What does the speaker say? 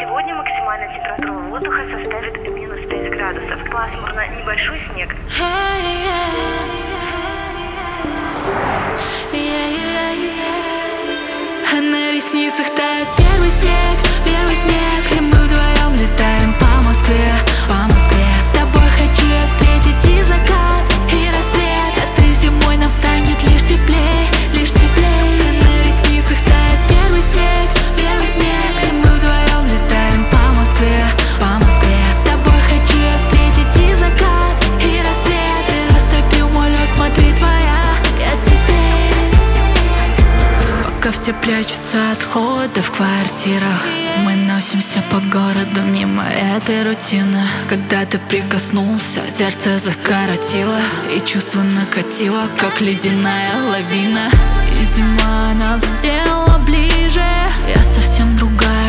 Сегодня максимальная температура воздуха составит -5 градусов. Пасмурно, небольшой снег. А на ресницах тает первый снег, и мы вдвоем летаем по Москве, по Москве. С тобой хочу я встретить и закат, и рассвет. Этой зимой нам станет лишь теплей, лишь теплей. А на ресницах тает первый снег, и мы вдвоем летаем по Москве, по Москве. С тобой хочу я встретить и закат, и рассвет. И растопил мой лед, смотри, твоя я цветет. Пока все прячутся от холода в квартирах, мы носимся по городу мимо этой рутины. Когда ты прикоснулся, сердце закоротило, и чувство накатило, как ледяная лавина. И зима нас сделала ближе, я совсем другая.